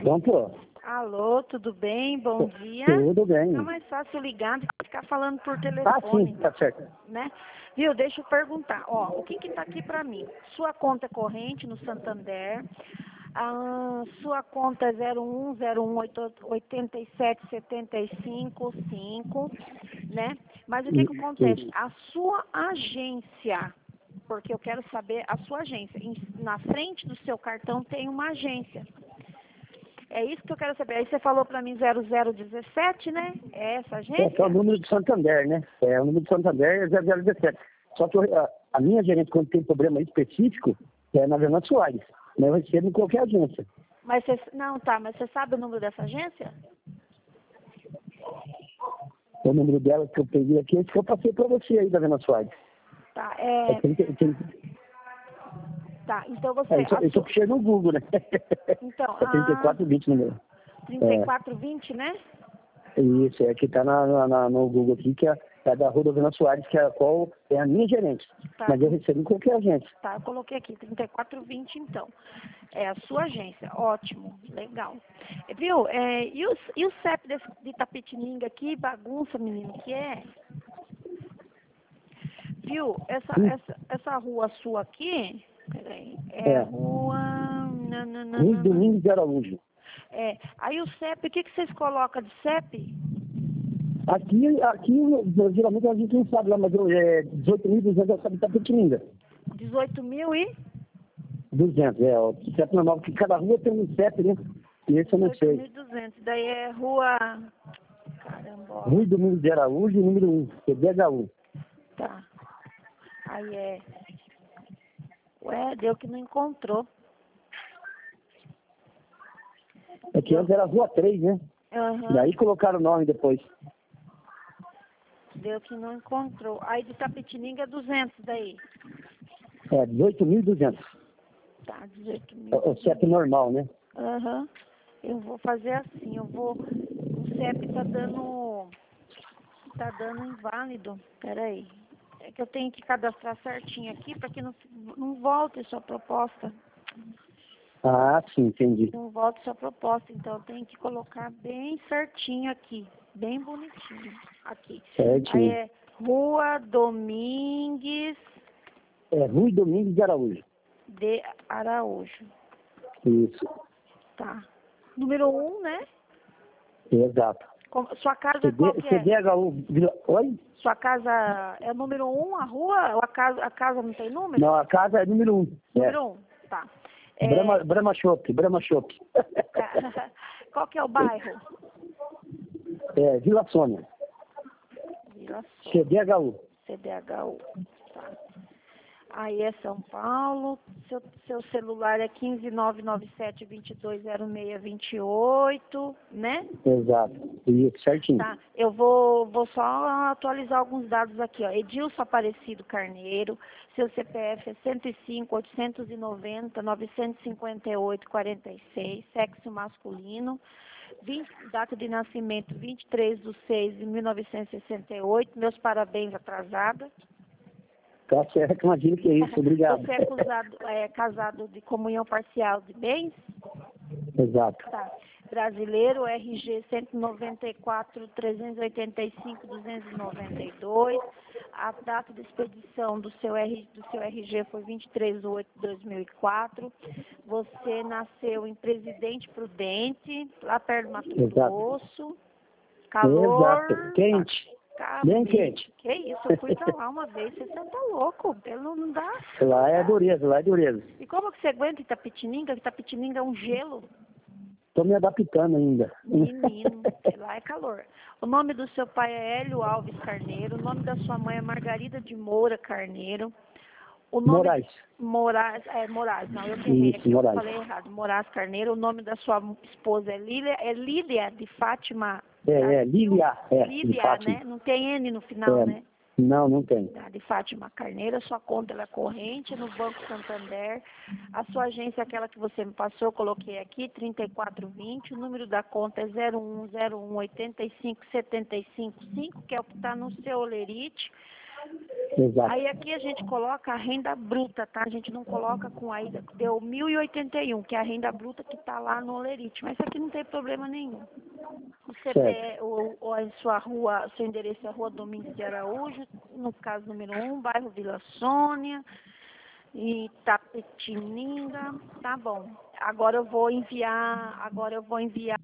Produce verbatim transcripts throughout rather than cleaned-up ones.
Pronto? Alô, tudo bem? Bom dia. Tudo bem. Tá mais fácil ligar do que ficar falando por Ah, telefone, sim, tá certo. né? Viu? Deixa eu perguntar. Ó, o que que tá aqui pra mim? Sua conta corrente no Santander, a sua conta é zero um zero um oitenta e sete setenta e cinco cinco, né? Mas o que que Isso, acontece? isso. A sua agência, porque eu quero saber a sua agência. Em- Na frente do seu cartão tem uma agência. É isso que eu quero saber. Aí você falou pra mim zero zero dezessete, né? É essa É, que é o agência? número do Santander, né? É, o número do Santander é zero zero dezessete. Só que eu- a, a minha gerente, quando tem problema específico, é na Fernando Soares. Mas eu recebo em qualquer agência. Mas você, não, tá, mas você sabe o número dessa agência? O número dela que eu peguei aqui, esse que eu passei pra você aí da Fernando Soares. Tá, É, é, trinta, trinta, tá, então você, é, isso, a isso eu sua, puxei no Google, né? então, É trinta e a quatro vinte o número. trinta e quatro vinte, né? Isso, é que tá na, na- na- no Google aqui, que é, é da Rodovina Soares, que é a qual é a minha gerente. Tá, Mas eu recebo em qualquer agência. tá, eu coloquei aqui, trinta e quatro vinte, então. É a sua agência, ótimo, legal. É, viu, é, e, o, e o C E P desse, de Tapetininga aqui, bagunça, menino, que é? Viu, essa, Hum, essa, essa rua sua aqui, peraí, é É, rua... Não, não, não, Luiz não, não. Domingos de Araújo. É, aí o C E P, o que, que vocês colocam de C E P? Aqui, aqui, geralmente a gente não sabe lá, mas eu, é dezoito mil e duzentos eu sabe Tapetininga. dezoito mil e? duzentos, é, o C E P normal, porque cada rua tem um C E P, né? E esse eu não sei. dezoito mil e duzentos, daí é rua... Caramba, Rui Domingos de Araújo, número um, C D H U. tá. Aí é... Ué, deu que não encontrou. É que antes era Rua três, né? Aham, Daí colocaram o nome depois. deu que não encontrou. Aí de Tapetininga é duzentos daí. É, dezoito mil e duzentos. Tá, dezoito É mil. o C E P normal, né? Aham. Eu vou fazer assim, eu vou... O C E P tá dando... Tá dando inválido. Peraí. É que eu tenho que cadastrar certinho aqui para que não, não volte sua proposta. Ah, sim, entendi. Não volte sua proposta. Então eu tenho que colocar bem certinho aqui. Bem bonitinho. Aqui. Aí Certinho. é Rua Domingues É Rui Domingos de Araújo. de Araújo. Isso, Tá. Número um, né? exato. Com- Sua casa CD, qual que é? C D H U. Vila- Oi? Sua casa é número um, a rua? Ou a casa, a casa não tem número? Não, a casa é número um. É. Número um, tá. É, Brahma, Brahma Shop, Brahma Shop. tá. Qual que é o bairro? É, Vila Sônia, Vila Sônia, C D H U. C D H U. Tá. Aí é São Paulo. Seu, seu celular é um cinco nove nove sete, dois dois zero seis, dois oito, né? Exato, isso, certinho. Tá. Eu vou, vou só atualizar alguns dados aqui, ó. Edilson Aparecido Carneiro. Seu C P F é cento e cinco, oitocentos e noventa, novecentos e cinquenta e oito, quarenta e seis. Sexo masculino. vinte, data de nascimento vinte e três de seis de mil novecentos e sessenta e oito. Meus parabéns atrasada. Tá certo, imagino que é isso, obrigado. Você é acusado, é casado de comunhão parcial de bens? Exato. Tá. Brasileiro, R G cento e noventa e quatro, trezentos e oitenta e cinco, duzentos e noventa e dois. A data de expedição do seu, R, do seu R G foi vinte e três de oito de dois mil e quatro. Você nasceu em Presidente Prudente, lá perto do Mato Exato. Grosso. Calor. Exato, quente, Tá, bem amigo. quente. Que isso, eu fui pra lá uma vez, você tá louco, pelo não dá. Lá é dureza, lá é dureza. E como que você aguenta Itapetininga? Itapetininga é um gelo. Tô me adaptando ainda. Menino, lá é calor. O nome do seu pai é Hélio Alves Carneiro, o nome da sua mãe é Margarida de Moura Carneiro. O nome Moraes. Moraes, é Moraes, não, eu que errei Isso, aqui, eu Moraes. falei errado. Moraes Carneiro, o nome da sua esposa é Lília, é Lília de Fátima. É, é, Lília, é, de Lília, Fátima. né? Não tem N no final, É, né? não, não tem. Tá, de Fátima Carneiro, a sua conta ela é corrente no Banco Santander, a sua agência é aquela que você me passou, eu coloquei aqui, trinta e quatro vinte, o número da conta é zero um zero um oitenta e cinco setenta e cinco cinco, que é o que está no seu olerite. Exato. Aí aqui a gente coloca a renda bruta, tá? A gente não coloca com aí, deu mil e oitenta e um, que é a renda bruta que tá lá no Olerite. Mas isso aqui não tem problema nenhum. O C P E, ou, ou a sua rua, seu endereço é Rua Domingos de Araújo, no caso número um, bairro Vila Sônia, e Tapetininga, tá bom. Agora eu vou enviar, agora eu vou enviar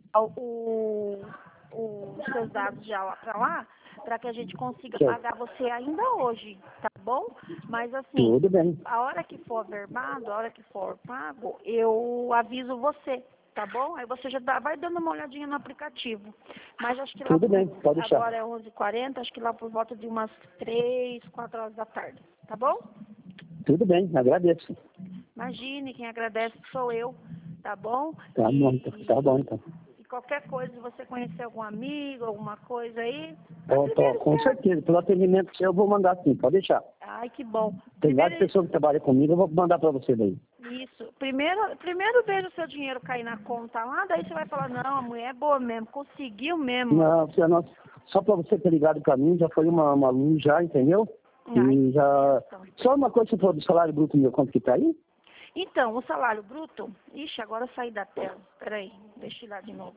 o, o- os seus dados já lá para lá, para que a gente consiga Certo. pagar você ainda hoje, tá bom? Mas assim, Tudo bem. a hora que for verbado, a hora que for pago, eu aviso você, tá bom? Aí você já dá, vai dando uma olhadinha no aplicativo. Mas acho que lá Tudo por, bem, pode deixar. agora é onze e quarenta, acho que lá por volta de umas três, quatro horas da tarde, tá bom? Tudo bem, agradeço. Imagine, quem agradece sou eu, tá bom? Tá e, bom, então. Tá bom, então. e qualquer coisa, se você conhecer algum amigo, alguma coisa aí, Tô, tô, primeiro com você... certeza. Pelo atendimento seu, eu vou mandar sim, pode deixar. Ai, que bom. Tem várias Primeiro, pessoas que trabalham comigo, eu vou mandar para você daí. isso. Primeiro, primeiro veja o seu dinheiro cair na conta lá, daí você vai falar, não, a mulher é boa mesmo, conseguiu mesmo. Não, você, não, só para você ter ligado para mim, já foi uma, uma luz já, entendeu? Ai, E já... então. Só uma coisa, você falou do salário bruto meu, quanto que tá aí? Então, o salário bruto... Ixi, agora eu saí da tela. Peraí, deixa eu ir lá de novo.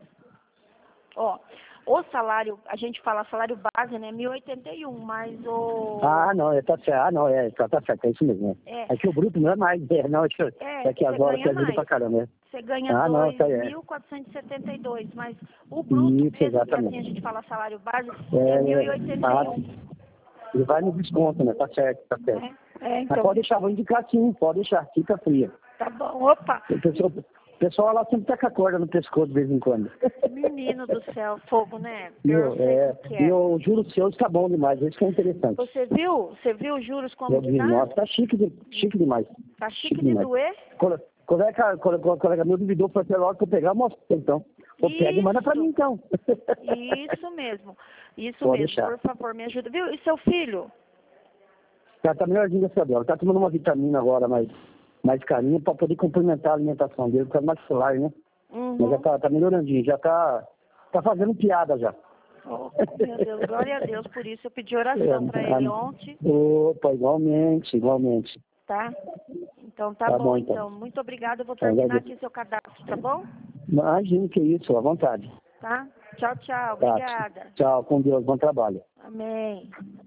Ó, o salário, a gente fala salário base, né, mil e oitenta e um, mas o... Ah, não, é, tá certo. Ah, não, é, tá, tá certo, é isso mesmo. É, É. é que o bruto não é mais, é, não, é que, É, é que você agora ganha que ajuda mais. pra caramba, né? Você ganha Ah, não, dois tá, é. mil quatrocentos e setenta e dois, mas o bruto Isso, mesmo, que assim a exatamente. gente fala salário base, É, é mil e é, oitenta ah, e um. e vai no desconto, né? Tá certo, tá certo. Né? É, Mas então, pode deixar, vou indicar sim, pode deixar, fica fria. tá bom. Opa, O pessoal, o pessoal lá sempre tá com a corda no pescoço de vez em quando. menino do céu, fogo, né? E Eu eu, não sei é, o que e é. o juro seu está bom demais, isso que é interessante. Você viu? Você viu os juros como Eu que vi, tá? nossa, tá chique, de, chique demais. Tá chique Chique de demais. doer? Cole- Colega, colega, colega meu duvidou, foi até logo que eu pegar, mostra então. Ou pega e manda pra mim então. Isso mesmo, isso Pode mesmo. deixar. Por favor, me ajuda. Viu? E seu filho? Ela tá melhorzinho dessa dela. Tá tomando uma vitamina agora mais, mais carinha pra poder complementar a alimentação dele, por causa do maxilar, né? Mas já Uhum. tá, tá melhorandinho, já tá, tá fazendo piada já. Oh, meu Deus, glória a Deus por isso. Eu pedi oração para ele ontem, Opa, igualmente, igualmente. tá? Então tá, Tá bom, bom, então. então. Muito obrigada. Eu vou Então, terminar agradeço. aqui seu cadastro, tá bom? Imagino que isso, à vontade. Tá? Tchau, tchau. Tá. Obrigada. Tchau, com Deus, bom trabalho. Amém.